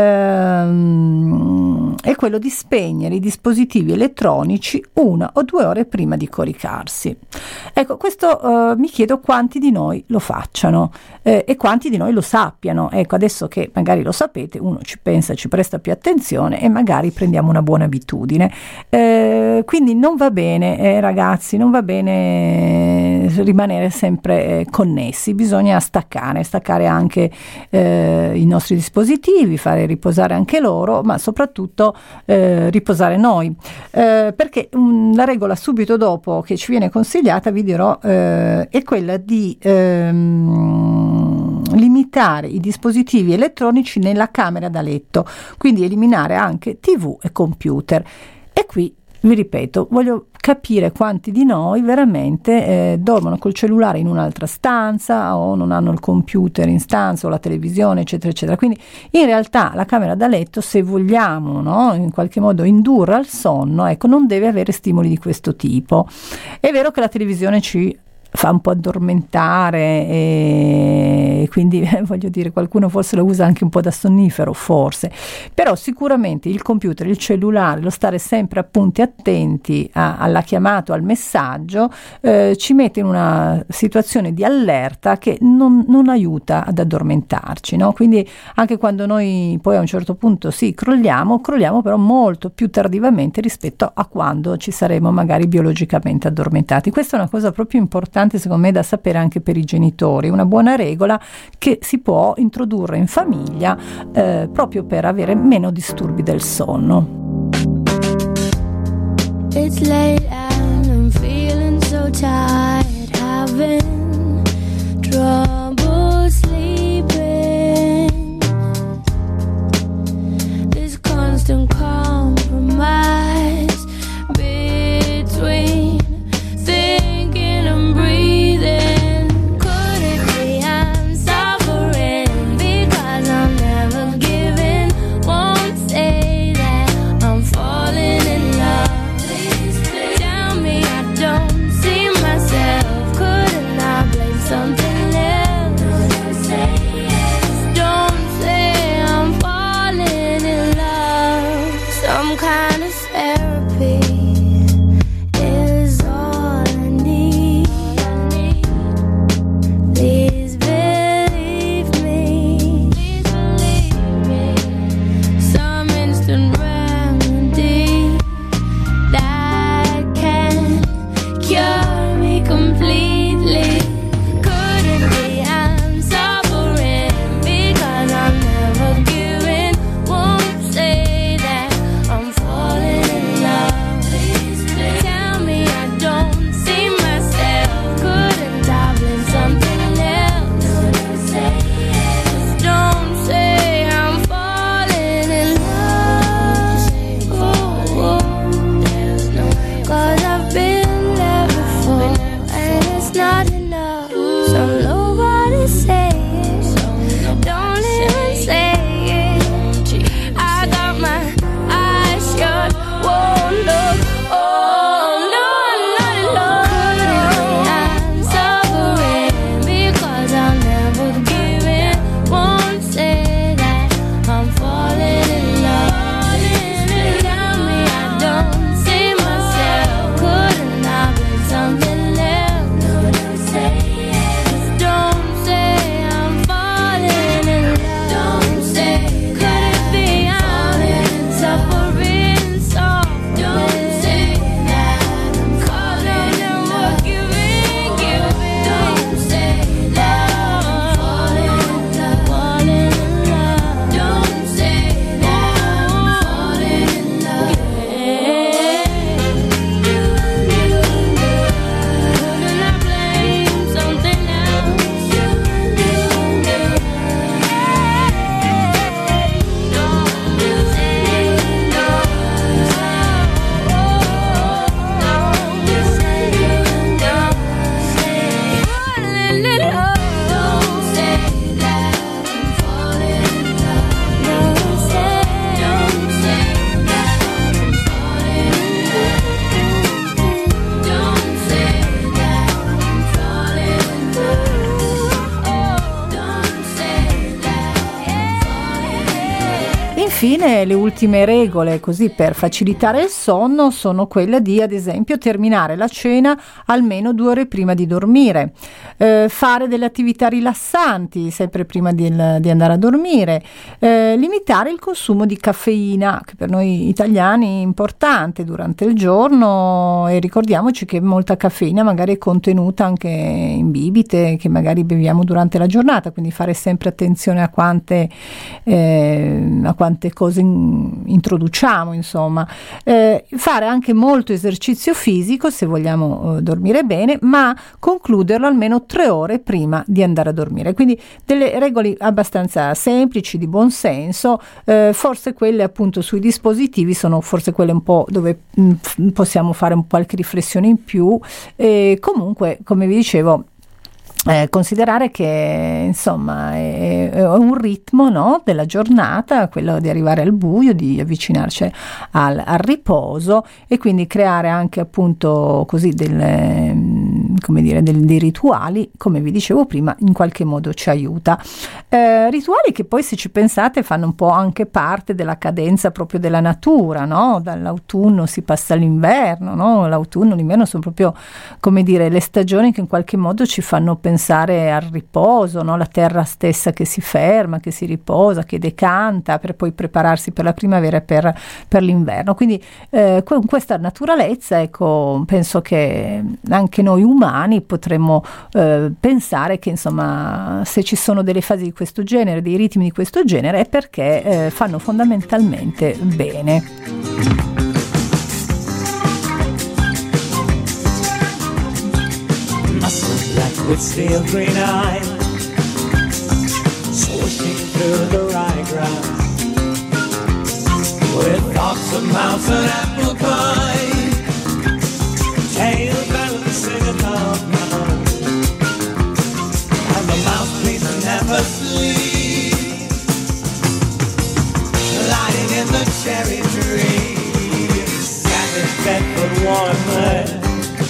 ehm, è quello di spegnere i dispositivi elettronici una o due ore prima di coricarsi. Ecco, questo eh, mi chiedo quanti di noi lo facciano eh, e quanti di noi lo sappiano. Ecco, adesso che magari lo sapete, uno ci pensa, ci presta più attenzione e magari prendiamo una buona abitudine. Eh, quindi non va bene, eh, ragazzi, non va bene rimanere sempre eh, connessi, bisogna staccare, staccare anche eh, i nostri dispositivi, fare riposare anche loro, ma soprattutto eh, riposare noi, eh, perché um, la regola subito dopo che ci viene consigliata, vi dirò, eh, è quella di ehm, limitare i dispositivi elettronici nella camera da letto, quindi eliminare anche tivù e computer. E qui vi ripeto, voglio capire quanti di noi veramente eh, dormono col cellulare in un'altra stanza o non hanno il computer in stanza o la televisione, eccetera eccetera. Quindi in realtà la camera da letto, se vogliamo, no, in qualche modo indurre al sonno, ecco, non deve avere stimoli di questo tipo. È vero che la televisione ci fa un po' addormentare e quindi eh, voglio dire, qualcuno forse lo usa anche un po' da sonnifero, forse, però sicuramente il computer, il cellulare, lo stare sempre appunti attenti a, alla chiamata o al messaggio eh, ci mette in una situazione di allerta che non, non aiuta ad addormentarci, no? Quindi anche quando noi poi a un certo punto sì, crolliamo, crolliamo però molto più tardivamente rispetto a quando ci saremo magari biologicamente addormentati. Questa è una cosa proprio importante, secondo me, da sapere anche per i genitori, una buona regola che si può introdurre in famiglia eh, proprio per avere meno disturbi del sonno. It's late and I'm feeling so tired, having trouble sleeping. This constant compromise between thinking and breathing. Could it be I'm suffering because I'm never giving? Won't say that I'm falling in love. Please, please tell me I don't see myself. Couldn't I blame something else? infine le ultime regole, così per facilitare il sonno, sono quelle di, ad esempio, terminare la cena almeno due ore prima di dormire, eh, fare delle attività rilassanti sempre prima di, di andare a dormire, eh, limitare il consumo di caffeina, che per noi italiani è importante durante il giorno, e ricordiamoci che molta caffeina magari è contenuta anche in bibite che magari beviamo durante la giornata, quindi fare sempre attenzione a quante eh, a quante cose in, introduciamo, insomma, eh, fare anche molto esercizio fisico se vogliamo eh, dormire bene, ma concluderlo almeno tre ore prima di andare a dormire. Quindi delle regole abbastanza semplici, di buon senso, eh, forse quelle appunto sui dispositivi sono forse quelle un po' dove mh, possiamo fare un qualche riflessione in più, e comunque, come vi dicevo, Eh, considerare che insomma è, è un ritmo, no, della giornata, quello di arrivare al buio, di avvicinarci al, al riposo, e quindi creare anche appunto così delle, come dire, del, dei rituali, come vi dicevo prima, in qualche modo ci aiuta. Eh, rituali che poi, se ci pensate, fanno un po' anche parte della cadenza proprio della natura, no? Dall'autunno si passa all'inverno, no? L'autunno, l'inverno sono proprio, come dire, le stagioni che in qualche modo ci fanno pensare pensare al riposo, no? La terra stessa che si ferma, che si riposa, che decanta per poi prepararsi per la primavera e per, per l'inverno. Quindi eh, con questa naturalezza, ecco, penso che anche noi umani potremmo eh, pensare che, insomma, se ci sono delle fasi di questo genere, dei ritmi di questo genere, è perché eh, fanno fondamentalmente bene. With steel green eyes, swooshing through the ryegrass, with thoughts of mouse and apple pie, tail balancing above mine, and the mouthpiece never sleeps, lying in the cherry tree, scattered Bedford warmly.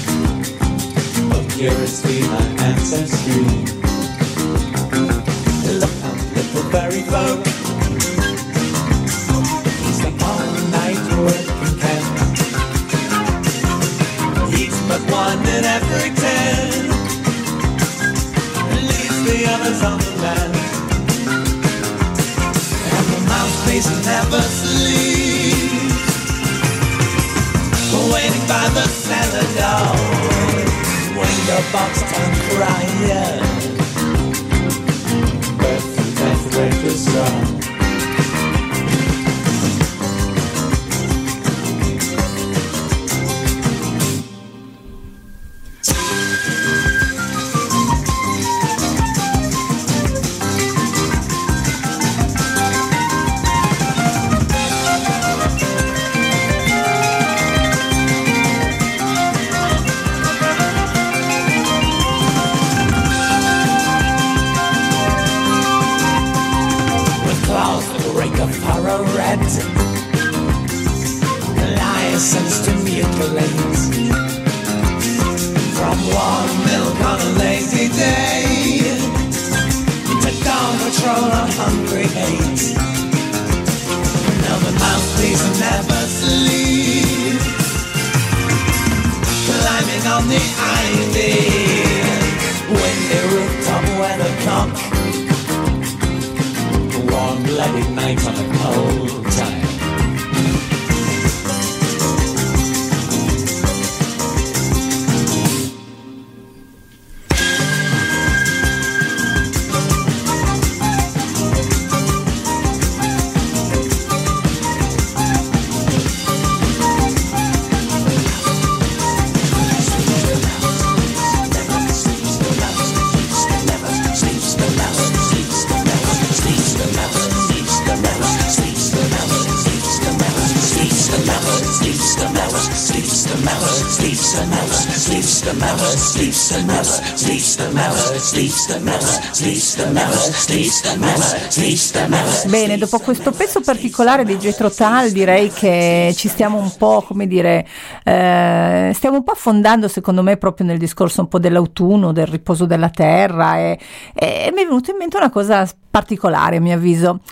Purity, my ancestry. Look out, little fairy folk. He's the all-night working cat. He's but one in every ten. Leaves the others on the land. And the mouthpiece never sleeps, waiting by the cellar door. When the box turns crying, birth death rate is strong. License to mutilate, from warm milk on a lazy day to dawn patrol on hungry hate. Now the mouthpiece never sleep, climbing on the ivy, windy rooftop weathercock, warm-blooded night on a cold time. Bene, dopo questo pezzo particolare di Jethro Tull direi che ci stiamo un po', come dire, eh, stiamo un po' affondando, secondo me, proprio nel discorso un po' dell'autunno, del riposo della terra, e, e mi è venuto in mente una cosa particolare, a mio avviso, che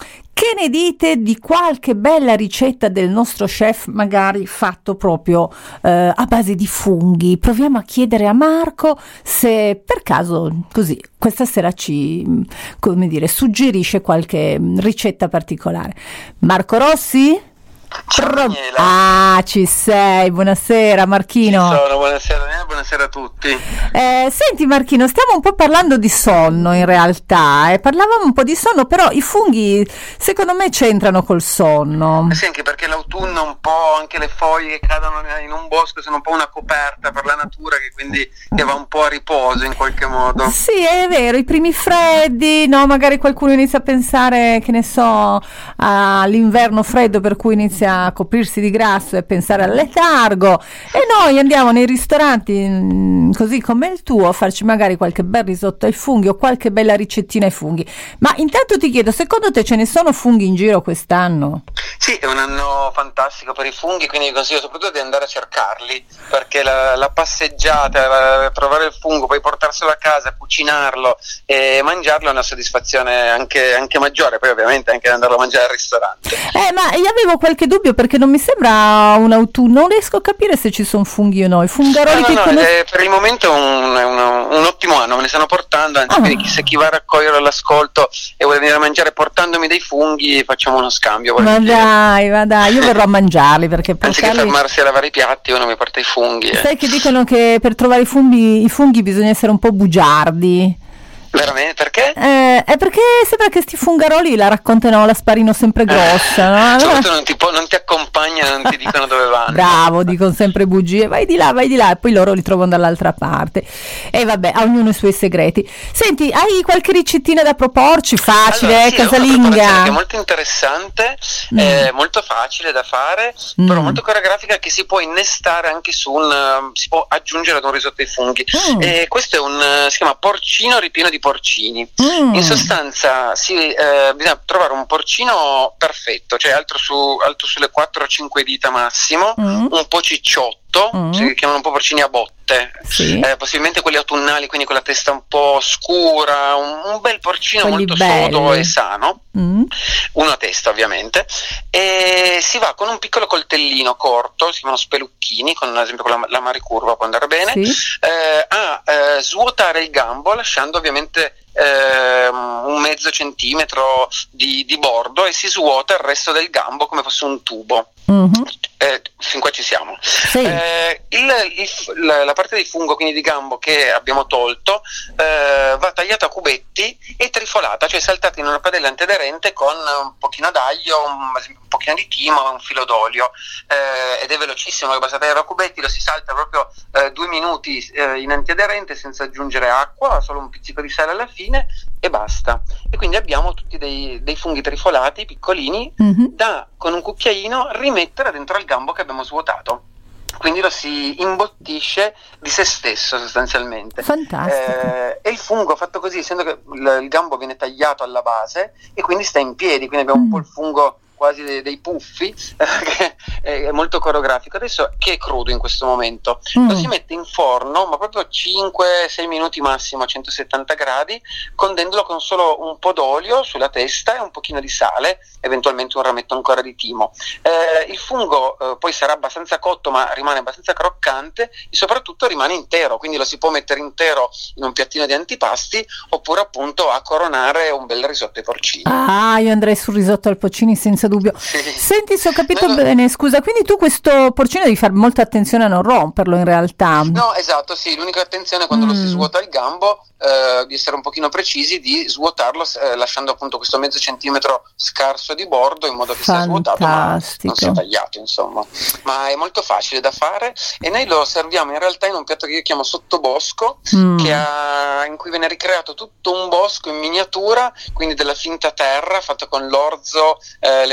Che ne dite di qualche bella ricetta del nostro chef, magari fatto proprio eh, a base di funghi? Proviamo a chiedere a Marco se per caso così questa sera ci, come dire, suggerisce qualche ricetta particolare. Marco Rossi? Ciao Daniela. Ah, ci sei, buonasera Marchino. Ci sono, buonasera Daniela, buonasera a tutti. Eh, senti Marchino, stiamo un po' parlando di sonno in realtà, eh. Parlavamo un po' di sonno, però i funghi secondo me c'entrano col sonno. Eh sì, anche perché l'autunno un po', anche le foglie che cadono in un bosco sono un po' una coperta per la natura che quindi che va un po' a riposo in qualche modo. Sì, è vero, i primi freddi, no? Magari qualcuno inizia a pensare, che ne so, all'inverno freddo per cui inizia a coprirsi di grasso e pensare al letargo, e noi andiamo nei ristoranti così come il tuo a farci magari qualche bel risotto ai funghi o qualche bella ricettina ai funghi. Ma intanto ti chiedo, secondo te ce ne sono funghi in giro quest'anno? Sì, è un anno fantastico per i funghi, quindi vi consiglio soprattutto di andare a cercarli, perché la, la passeggiata, la, trovare il fungo, poi portarselo a casa, cucinarlo e mangiarlo è una soddisfazione anche, anche maggiore, poi ovviamente anche andarlo a mangiare al ristorante. Eh, ma io avevo qualche dubbio perché non mi sembra un autunno, non riesco a capire se ci sono funghi o no. I fungaroli no, che no, conos- eh, per il momento è un, un, un ottimo anno, me ne stanno portando, anzi, Ah. quindi chi, se chi va a raccogliere all'ascolto e vuole venire a mangiare portandomi dei funghi, facciamo uno scambio. Ma volentieri. dai, ma dai, io verrò a mangiarli perché Anziché portarli... fermarsi a lavare i piatti, uno mi porta i funghi. eh. Sai che dicono che per trovare i funghi, i funghi bisogna essere un po' bugiardi. Veramente? Perché? Eh, è perché sembra che sti fungaroli la raccontano la Sparino sempre grossa, no? Allora- Soprattutto non ti, po- non ti accompagnano, non ti dicono dove vanno. Bravo, dicono sempre bugie, vai di là, vai di là, e poi loro li trovano dall'altra parte. E vabbè, a ognuno i suoi segreti. Senti, hai qualche ricettina da proporci? Facile, Allora, eh, sì, è una preparazione casalinga? che è molto interessante, Mm. è molto facile da fare, Mm. però molto coreografica, che si può innestare anche su un, um, si può aggiungere ad un risotto ai funghi. Mm. E questo è un, uh, si chiama porcino ripieno di porcini. Mm. In sostanza si, eh, bisogna trovare un porcino perfetto, cioè alto, su, alto sulle quattro o cinque dita massimo, Mm. un po' cicciotto, Mm. si chiamano un po' porcini a botte, Sì. eh, possibilmente quelli autunnali, quindi con la testa un po' scura, un, un bel porcino Quelli molto belli. sodo e sano. Mm. Una a testa ovviamente, e si va con un piccolo coltellino corto, si chiamano spelucchini, con ad esempio con la, la maricurva può andare bene, Sì. eh, a eh, svuotare il gambo lasciando ovviamente ehm, un mezzo centimetro di, di bordo, e si svuota il resto del gambo come fosse un tubo. Mhm. Eh, fin qua ci siamo. Sì. Eh, il, il- la, la parte di fungo, quindi di gambo, che abbiamo tolto, eh, va tagliata a cubetti e trifolata, cioè saltata in una padella antiaderente con un pochino d'aglio, un, un pochino di timo e un filo d'olio, eh, ed è velocissimo, che basta tagliare a cubetti, lo si salta proprio eh, due minuti eh, in antiaderente senza aggiungere acqua, solo un pizzico di sale alla fine e basta. E quindi abbiamo tutti dei, dei funghi trifolati piccolini Mhm. da, con un cucchiaino, rimettere dentro al gambo che abbiamo svuotato. Quindi lo si imbottisce di se stesso sostanzialmente. Fantastico. Eh, e il fungo fatto così, essendo che il, il gambo viene tagliato alla base e quindi sta in piedi, quindi abbiamo Mm. un po' il fungo quasi dei, dei puffi, eh, che è, è molto coreografico. Adesso, che è crudo in questo momento, Mm. lo si mette in forno, ma proprio cinque sei minuti massimo a centosettanta gradi, condendolo con solo un po' d'olio sulla testa e un pochino di sale, eventualmente un rametto ancora di timo. Eh, il fungo eh, poi sarà abbastanza cotto, ma rimane abbastanza croccante e soprattutto rimane intero, quindi lo si può mettere intero in un piattino di antipasti, oppure appunto a coronare un bel risotto ai porcini. Ah, io andrei sul risotto al porcini senza dubbio. Sì. Senti, se ho capito No, no. bene, scusa, quindi tu questo porcino devi fare molta attenzione a non romperlo in realtà. No, esatto, sì, l'unica attenzione quando lo si Mm. svuota il gambo, eh, di essere un pochino precisi, di svuotarlo eh, lasciando appunto questo mezzo centimetro scarso di bordo, in modo che sia svuotato ma Fantastico. non sia tagliato, insomma. Ma è molto facile da fare, e noi lo serviamo in realtà in un piatto che io chiamo sottobosco, Mm. che ha, in cui viene ricreato tutto un bosco in miniatura, quindi della finta terra fatta con l'orzo, eh, le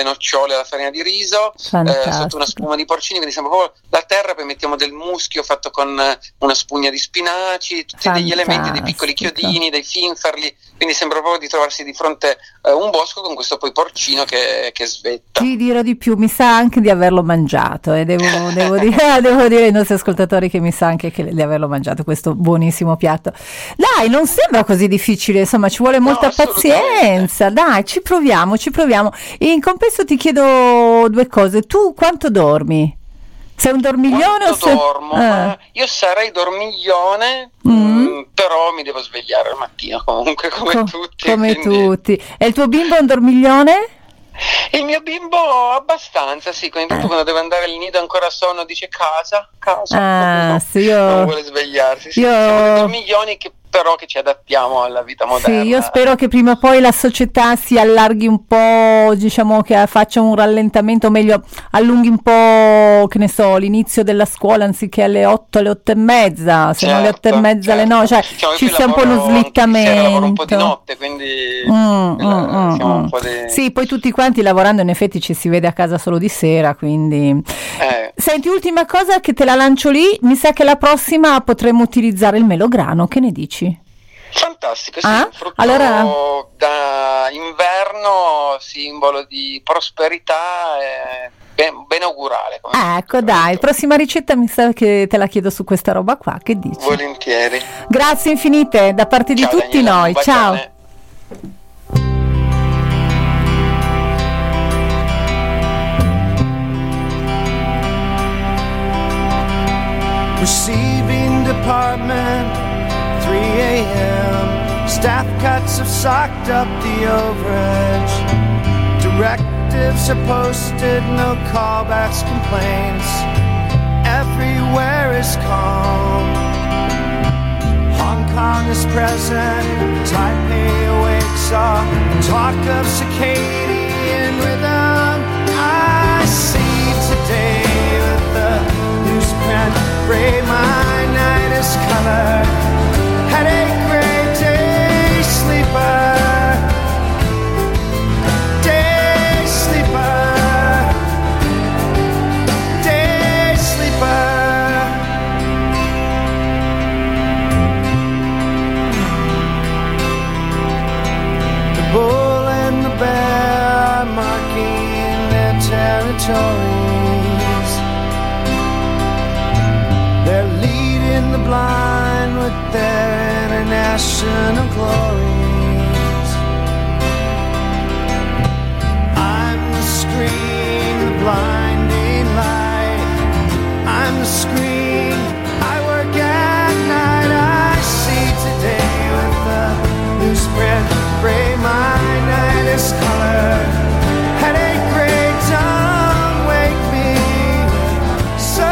delle nocciole alla farina di riso, eh, sotto una spuma di porcini, quindi sembra proprio la terra, poi mettiamo del muschio fatto con eh, una spugna di spinaci, tutti Fantastico. degli elementi, dei piccoli chiodini, dei finferli, quindi sembra proprio di trovarsi di fronte a eh, un bosco con questo poi porcino che, che svetta. Ti dirò di più, mi sa anche di averlo mangiato e devo, devo, dire, devo dire ai nostri ascoltatori che mi sa anche che di averlo mangiato questo buonissimo piatto. Dai, non sembra così difficile, insomma ci vuole molta No, pazienza, dai, ci proviamo, ci proviamo. In compenso ti chiedo due cose, tu quanto dormi? Sei un dormiglione Quanto o sei... dormo? Eh. Ma io sarei dormiglione, Mm. mh, però mi devo svegliare al mattino comunque come Co- tutti. come quindi- tutti. E il tuo bimbo è un dormiglione? Il mio bimbo abbastanza, sì, quindi tanto quando deve andare al nido ancora sonno dice casa, casa, Ah, no, sì, io... non vuole svegliarsi. Sì, io- siamo dei dormiglioni che però che ci adattiamo alla vita moderna. Sì, io spero che prima o poi la società si allarghi un po', diciamo che faccia un rallentamento, o meglio allunghi un po', che ne so, l'inizio della scuola anziché alle otto, alle otto e mezza, se non alle otto e mezza, alle nove, cioè Diciamo che ci qui sia un po' uno lavoro anche di sera, slittamento. lavoro un po' di notte, quindi Mm, eh, mm, siamo mm. un po' di... Sì, poi tutti quanti lavorando in effetti ci si vede a casa solo di sera, quindi... Eh, Senti, ultima cosa che te la lancio lì, mi sa che la prossima potremmo utilizzare il melograno, che ne dici? fantastico, sì, Ah, un frutto allora- da inverno, simbolo di prosperità e ben, ben augurale. come Ah, ecco, dai, prossima ricetta mi sa che te la chiedo su questa roba qua, che dici? Volentieri. Grazie infinite da parte di Ciao, tutti Daniela, noi, un ciao. bacione. Receiving department, three a.m. Staff cuts have socked up the overage. Directives are posted, no callbacks, complaints. Everywhere is calm. Hong Kong is present, Taipei awakes all talk of circadian rhythm. I see today with the newsprint, gray my night is color. Headache, gray day sleeper. Day sleeper. Day sleeper. The bull and the bear are marking their territories. They're leading the blind with their international glories. I'm the screen, the blinding light. I'm the screen, I work at night. I see today with the newsprint, gray my night is color. Headache, gray, don't wake me so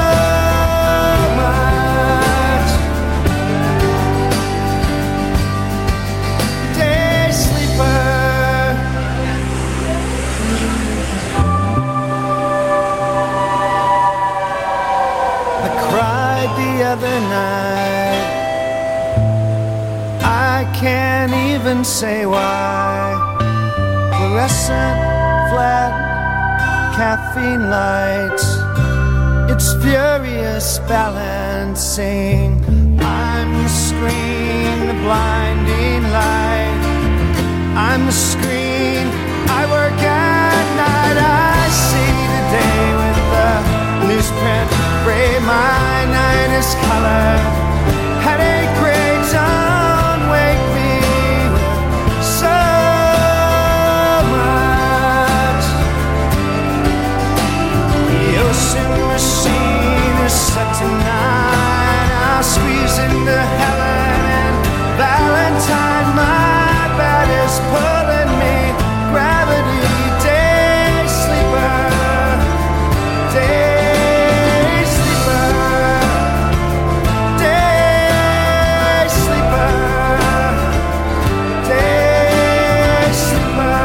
much. Day sleeper. I cried the other night. I can't even say why. Fluorescent, flat, caffeine lights. It's furious balancing. I'm the screen, the blinding light. I'm the screen, I work at night. I see the day with the newsprint, gray my night is color. Headache, gray, don't wake me so much. The ocean machine is set tonight. I'll squeeze into Helen and Valentine. My bed is pulling me. Gravity, day sleeper. Day sleeper. Day sleeper. Day sleeper.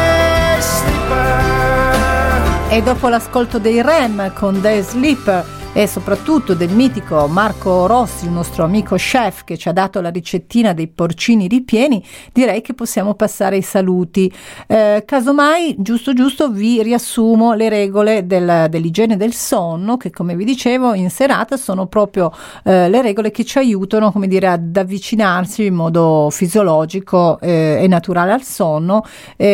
Day sleeper. E dopo l'ascolto dei R E M con Day Sleeper e soprattutto del mitico Marco Rossi, il nostro amico chef che ci ha dato la ricettina dei porcini ripieni, direi che possiamo passare ai saluti. Eh, casomai, giusto giusto, vi riassumo le regole del, dell'igiene del sonno, che come vi dicevo in serata sono proprio eh, le regole che ci aiutano, come dire, ad avvicinarsi in modo fisiologico eh, e naturale al sonno,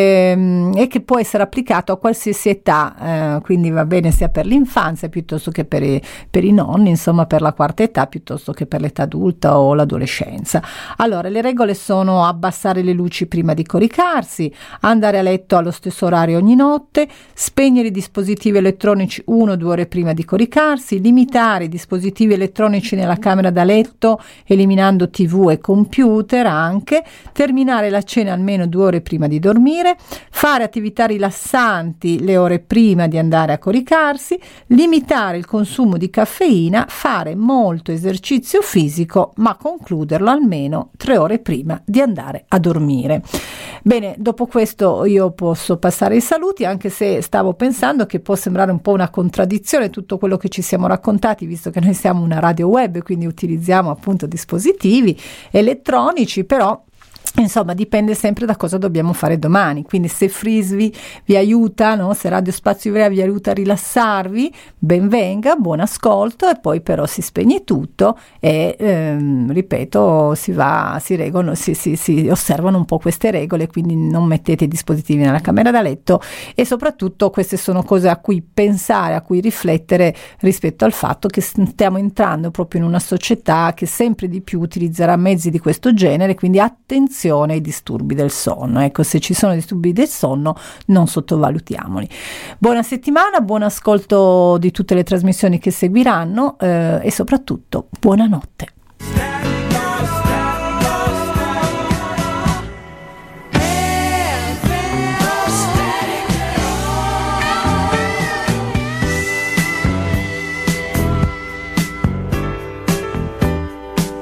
ehm, e che può essere applicato a qualsiasi età, eh, quindi va bene sia per l'infanzia piuttosto che per i, per i nonni, insomma per la quarta età piuttosto che per l'età adulta o l'adolescenza. Allora, le regole sono abbassare le luci prima di coricarsi, andare a letto allo stesso orario ogni notte, spegnere i dispositivi elettronici uno o due ore prima di coricarsi, limitare i dispositivi elettronici nella camera da letto eliminando tivù e computer anche, terminare la cena almeno due ore prima di dormire, fare attività rilassanti le ore prima di andare a coricarsi, limitare il consumo di caffeina, fare molto esercizio fisico ma concluderlo almeno tre ore prima di andare a dormire. Bene, dopo questo io posso passare ai saluti, anche se stavo pensando che può sembrare un po' una contraddizione tutto quello che ci siamo raccontati, visto che noi siamo una radio web, quindi utilizziamo appunto dispositivi elettronici, però insomma dipende sempre da cosa dobbiamo fare domani. Quindi se Frisbee vi aiuta, no? Se Radio Spazio Ivrea vi aiuta a rilassarvi, ben venga, buon ascolto, e poi però si spegne tutto e ehm, ripeto, si va, si regolano, si, si, si osservano un po' queste regole, quindi non mettete i dispositivi nella camera da letto, e soprattutto queste sono cose a cui pensare, a cui riflettere rispetto al fatto che stiamo entrando proprio in una società che sempre di più utilizzerà mezzi di questo genere, quindi attenzione ai disturbi del sonno. Ecco, se ci sono disturbi del sonno non sottovalutiamoli. Buona settimana, buon ascolto di tutte le trasmissioni che seguiranno, eh, e soprattutto buonanotte.